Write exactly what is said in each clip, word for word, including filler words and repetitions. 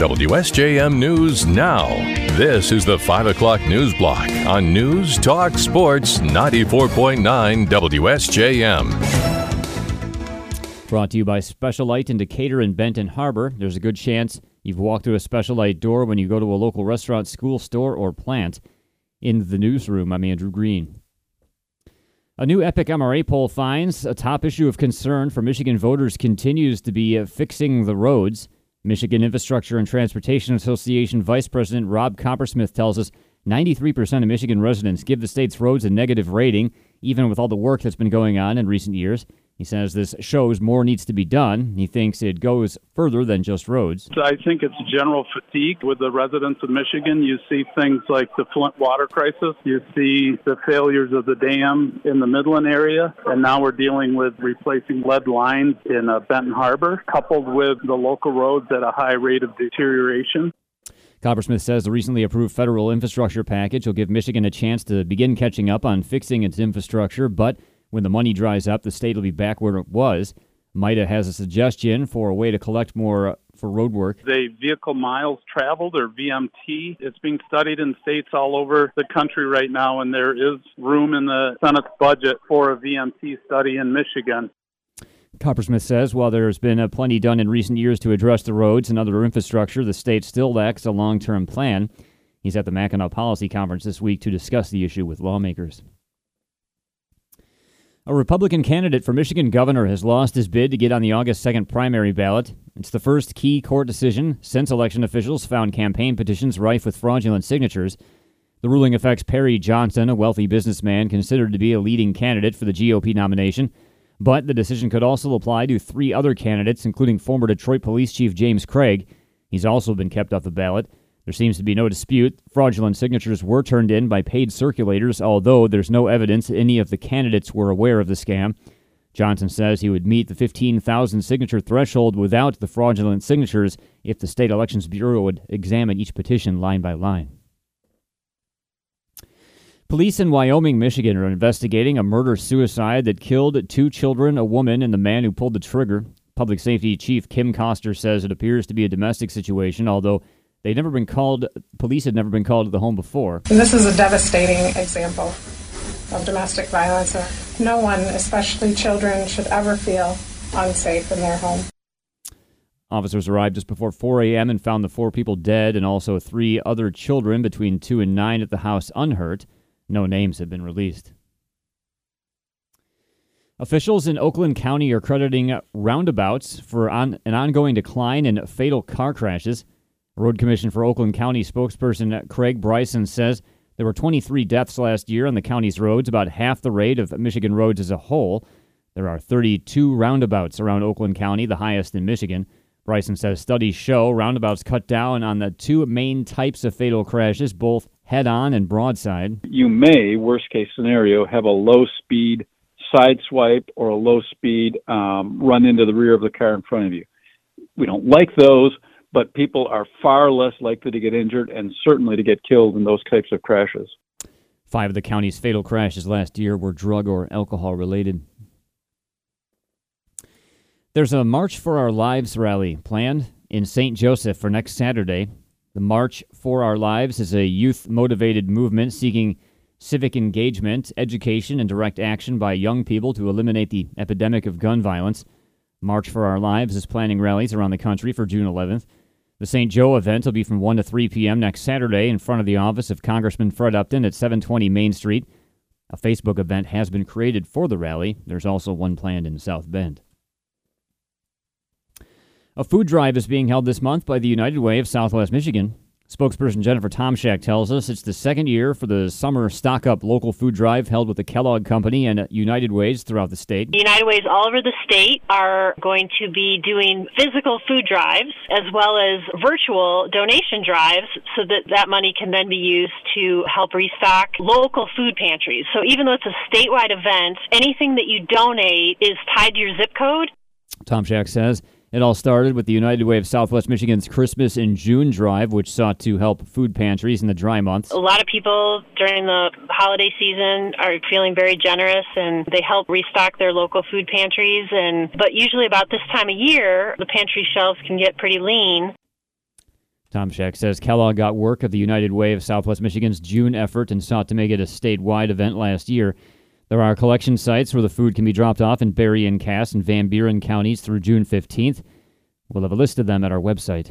W S J M News Now. This is the five o'clock news block on News Talk Sports ninety-four point nine W S J M. Brought to you by Special Light in Decatur and Benton Harbor. There's a good chance you've walked through a Special Light door when you go to a local restaurant, school, store, or plant. In the newsroom, I'm Andrew Green. A new Epic M R A poll finds a top issue of concern for Michigan voters continues to be uh, fixing the roads. Michigan Infrastructure and Transportation Association Vice President Rob Coppersmith tells us ninety-three percent of Michigan residents give the state's roads a negative rating, even with all the work that's been going on in recent years. He says this shows more needs to be done. He thinks it goes further than just roads. I think it's general fatigue with the residents of Michigan. You see things like the Flint water crisis. You see the failures of the dam in the Midland area. And now we're dealing with replacing lead lines in uh, Benton Harbor, coupled with the local roads at a high rate of deterioration. Coppersmith says the recently approved federal infrastructure package will give Michigan a chance to begin catching up on fixing its infrastructure, but when the money dries up, the state will be back where it was. MITA has a suggestion for a way to collect more for road work. The vehicle miles traveled, or V M T, it's being studied in states all over the country right now, and there is room in the Senate's budget for a V M T study in Michigan. Coppersmith says while there has been uh, plenty done in recent years to address the roads and other infrastructure, the state still lacks a long-term plan. He's at the Mackinac Policy Conference this week to discuss the issue with lawmakers. A Republican candidate for Michigan governor has lost his bid to get on the August second primary ballot. It's the first key court decision since election officials found campaign petitions rife with fraudulent signatures. The ruling affects Perry Johnson, a wealthy businessman considered to be a leading candidate for the G O P nomination. But the decision could also apply to three other candidates, including former Detroit Police Chief James Craig. He's also been kept off the ballot. There seems to be no dispute. Fraudulent signatures were turned in by paid circulators, although there's no evidence any of the candidates were aware of the scam. Johnson says he would meet the fifteen thousand signature threshold without the fraudulent signatures if the State Elections Bureau would examine each petition line by line. Police in Wyoming, Michigan are investigating a murder-suicide that killed two children, a woman, and the man who pulled the trigger. Public Safety Chief Kim Koster says it appears to be a domestic situation, although They'd never been called, police had never been called to the home before. And this is a devastating example of domestic violence. No one, especially children, should ever feel unsafe in their home. Officers arrived just before four a.m. and found the four people dead and also three other children between two and nine at the house unhurt. No names have been released. Officials in Oakland County are crediting roundabouts for on, an ongoing decline in fatal car crashes. Road Commission for Oakland County spokesperson Craig Bryson says there were twenty-three deaths last year on the county's roads, about half the rate of Michigan roads as a whole. There are thirty-two roundabouts around Oakland County, the highest in Michigan. Bryson says studies show roundabouts cut down on the two main types of fatal crashes, both head-on and broadside. You may, worst-case scenario, have a low-speed side swipe or a low-speed um, run into the rear of the car in front of you. We don't like those, but people are far less likely to get injured and certainly to get killed in those types of crashes. Five of the county's fatal crashes last year were drug or alcohol related. There's a March for Our Lives rally planned in Saint Joseph for next Saturday. The March for Our Lives is a youth-motivated movement seeking civic engagement, education, and direct action by young people to eliminate the epidemic of gun violence. March for Our Lives is planning rallies around the country for June eleventh. The Saint Joe event will be from one to three p.m. next Saturday in front of the office of Congressman Fred Upton at seven twenty Main Street. A Facebook event has been created for the rally. There's also one planned in South Bend. A food drive is being held this month by the United Way of Southwest Michigan. Spokesperson Jennifer Tomczak tells us it's the second year for the summer stock-up local food drive held with the Kellogg Company and United Ways throughout the state. United Ways all over the state are going to be doing physical food drives as well as virtual donation drives so that that money can then be used to help restock local food pantries. So even though it's a statewide event, anything that you donate is tied to your zip code. Tomczak says it all started with the United Way of Southwest Michigan's Christmas in June drive, which sought to help food pantries in the dry months. A lot of people during the holiday season are feeling very generous, and they help restock their local food pantries. And but usually about this time of year, the pantry shelves can get pretty lean. Tomczak says Kellogg got work of the United Way of Southwest Michigan's June effort and sought to make it a statewide event last year. There are collection sites where the food can be dropped off in Berry and Cass and Van Buren counties through June fifteenth. We'll have a list of them at our website.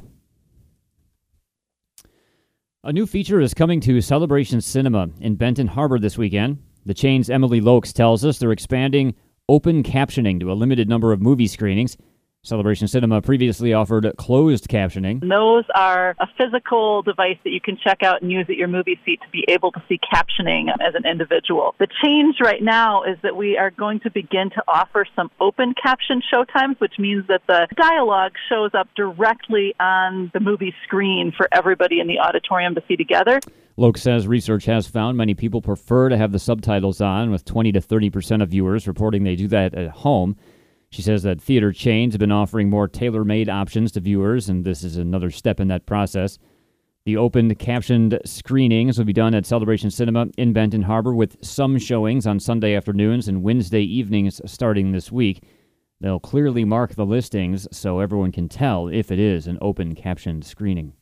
A new feature is coming to Celebration Cinema in Benton Harbor this weekend. The chain's Emily Lokes tells us they're expanding open captioning to a limited number of movie screenings. Celebration Cinema previously offered closed captioning. Those are a physical device that you can check out and use at your movie seat to be able to see captioning as an individual. The change right now is that we are going to begin to offer some open caption showtimes, which means that the dialogue shows up directly on the movie screen for everybody in the auditorium to see together. Loke says research has found many people prefer to have the subtitles on, with twenty to thirty percent of viewers reporting they do that at home. She says that theater chains have been offering more tailor-made options to viewers, and this is another step in that process. The open captioned screenings will be done at Celebration Cinema in Benton Harbor, with some showings on Sunday afternoons and Wednesday evenings starting this week. They'll clearly mark the listings so everyone can tell if it is an open captioned screening.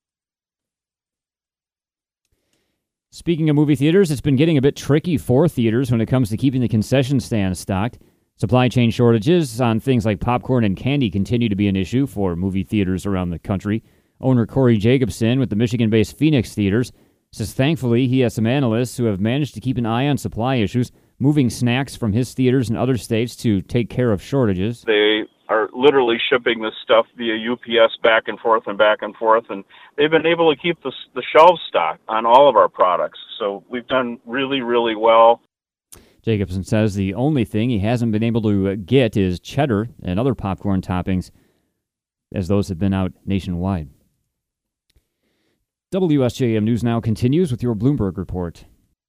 Speaking of movie theaters, it's been getting a bit tricky for theaters when it comes to keeping the concession stands stocked. Supply chain shortages on things like popcorn and candy continue to be an issue for movie theaters around the country. Owner Corey Jacobson with the Michigan-based Phoenix Theaters says thankfully he has some analysts who have managed to keep an eye on supply issues, moving snacks from his theaters in other states to take care of shortages. They are literally shipping this stuff via U P S back and forth and back and forth, and they've been able to keep the, the shelves stocked on all of our products. So we've done really, really well. Jacobson says the only thing he hasn't been able to get is cheddar and other popcorn toppings, as those have been out nationwide. W S J M News Now continues with your Bloomberg report.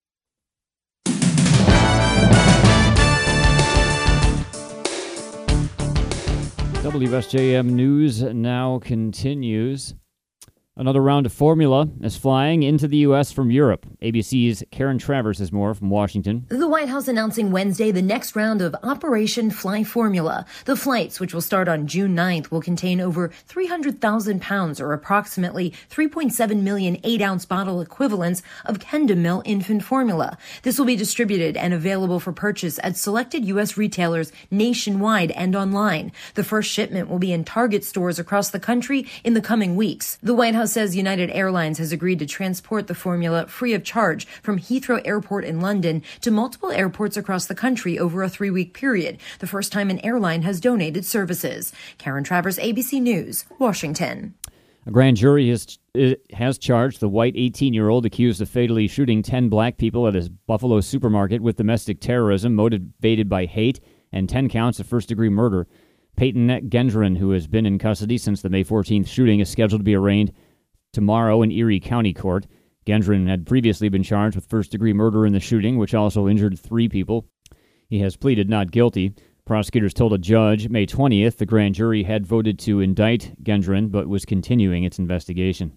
W S J M News Now continues. Another round of formula is flying into the U S from Europe. A B C's Karen Travers has more from Washington. The White House announcing Wednesday the next round of Operation Fly Formula. The flights, which will start on June ninth, will contain over three hundred thousand pounds or approximately three point seven million eight-ounce bottle equivalents of Kendamil infant formula. This will be distributed and available for purchase at selected U S retailers nationwide and online. The first shipment will be in Target stores across the country in the coming weeks. The White House says United Airlines has agreed to transport the formula free of charge from Heathrow Airport in London to multiple airports across the country over a three-week period, the first time an airline has donated services. Karen Travers, A B C News, Washington. A grand jury has, has charged the white eighteen-year-old accused of fatally shooting ten black people at his Buffalo supermarket with domestic terrorism motivated by hate and ten counts of first-degree murder. Peyton Gendron, who has been in custody since the May fourteenth shooting, is scheduled to be arraigned tomorrow in Erie County Court. Gendron had previously been charged with first-degree murder in the shooting, which also injured three people. He has pleaded not guilty. Prosecutors told a judge May twentieth the grand jury had voted to indict Gendron, but was continuing its investigation.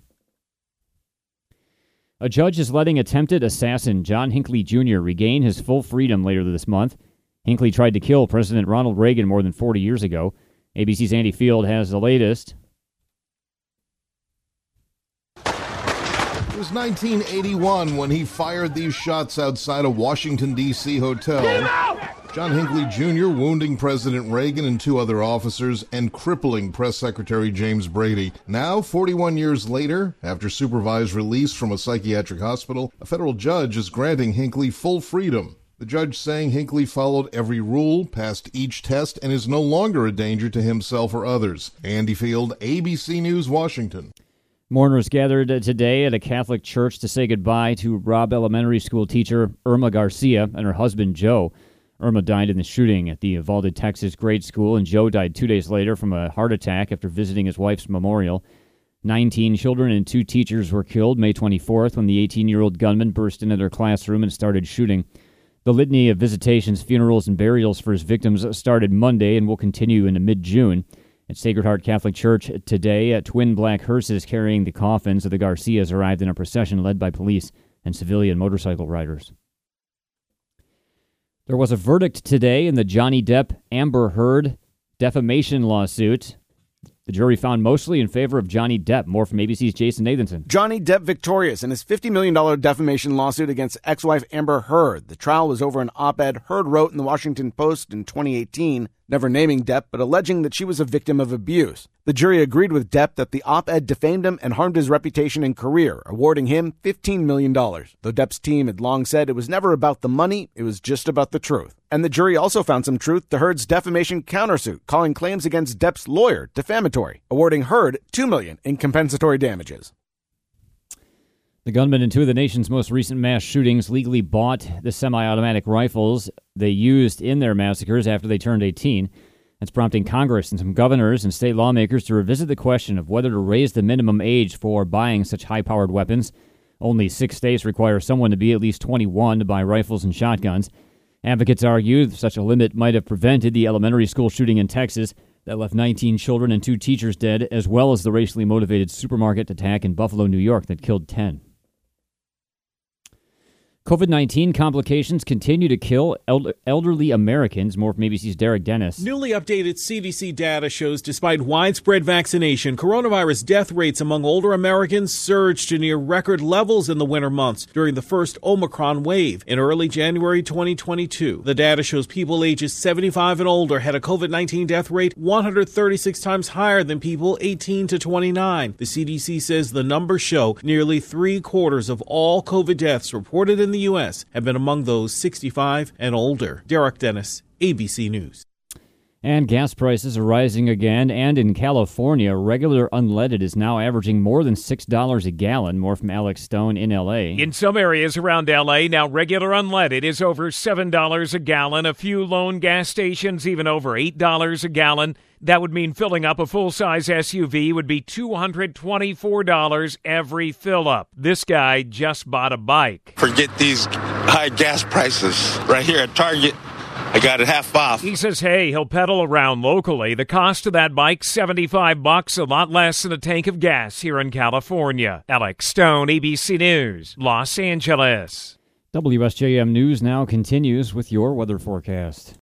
A judge is letting attempted assassin John Hinckley Junior regain his full freedom later this month. Hinckley tried to kill President Ronald Reagan more than forty years ago. A B C's Andy Field has the latest. It was nineteen eighty-one when he fired these shots outside a Washington, D C hotel. John Hinckley Junior wounding President Reagan and two other officers and crippling Press Secretary James Brady. Now, forty-one years later, after supervised release from a psychiatric hospital, a federal judge is granting Hinckley full freedom. The judge saying Hinckley followed every rule, passed each test, and is no longer a danger to himself or others. Andy Field, A B C News, Washington. Mourners gathered today at a Catholic church to say goodbye to Robb Elementary School teacher Irma Garcia and her husband Joe. Irma died in the shooting at the Uvalde, Texas grade school, and Joe died two days later from a heart attack after visiting his wife's memorial. Nineteen children and two teachers were killed May twenty-fourth when the eighteen-year-old gunman burst into their classroom and started shooting. The litany of visitations, funerals, and burials for his victims started Monday and will continue into mid-June. At Sacred Heart Catholic Church today, twin black hearses carrying the coffins of the Garcias arrived in a procession led by police and civilian motorcycle riders. There was a verdict today in the Johnny Depp Amber Heard defamation lawsuit. The jury found mostly in favor of Johnny Depp. More from A B C's Jason Nathanson. Johnny Depp victorious in his fifty million dollars defamation lawsuit against ex-wife Amber Heard. The trial was over an op-ed Heard wrote in the Washington Post in twenty eighteen, never naming Depp, but alleging that she was a victim of abuse. The jury agreed with Depp that the op-ed defamed him and harmed his reputation and career, awarding him fifteen million dollars. Though Depp's team had long said it was never about the money, it was just about the truth. And the jury also found some truth to Heard's defamation countersuit, calling claims against Depp's lawyer defamatory, awarding Heard two million dollars in compensatory damages. The gunman in two of the nation's most recent mass shootings legally bought the semi-automatic rifles they used in their massacres after they turned eighteen. That's prompting Congress and some governors and state lawmakers to revisit the question of whether to raise the minimum age for buying such high-powered weapons. Only six states require someone to be at least twenty-one to buy rifles and shotguns. Advocates argue such a limit might have prevented the elementary school shooting in Texas that left nineteen children and two teachers dead, as well as the racially motivated supermarket attack in Buffalo, New York that killed ten. COVID nineteen complications continue to kill el- elderly Americans. More from A B C's Derek Dennis. Newly updated C D C data shows despite widespread vaccination, coronavirus death rates among older Americans surged to near record levels in the winter months during the first Omicron wave in early January twenty twenty-two. The data shows people ages seventy-five and older had a COVID nineteen death rate one hundred thirty-six times higher than people eighteen to twenty-nine. The C D C says the numbers show nearly three quarters of all COVID deaths reported in the U S have been among those sixty-five and older. Derek Dennis, A B C News. And gas prices are rising again, and in California, regular unleaded is now averaging more than six dollars a gallon. More from Alex Stone in L A. In some areas around L A, now regular unleaded is over seven dollars a gallon. A few lone gas stations even over eight dollars a gallon. That would mean filling up a full-size S U V would be two hundred twenty-four dollars every fill-up. This guy just bought a bike. Forget these high gas prices. Right here at Target, I got it half off. He says, hey, he'll pedal around locally. The cost of that bike, seventy-five bucks, a lot less than a tank of gas here in California. Alex Stone, A B C News, Los Angeles. W S J M News now continues with your weather forecast.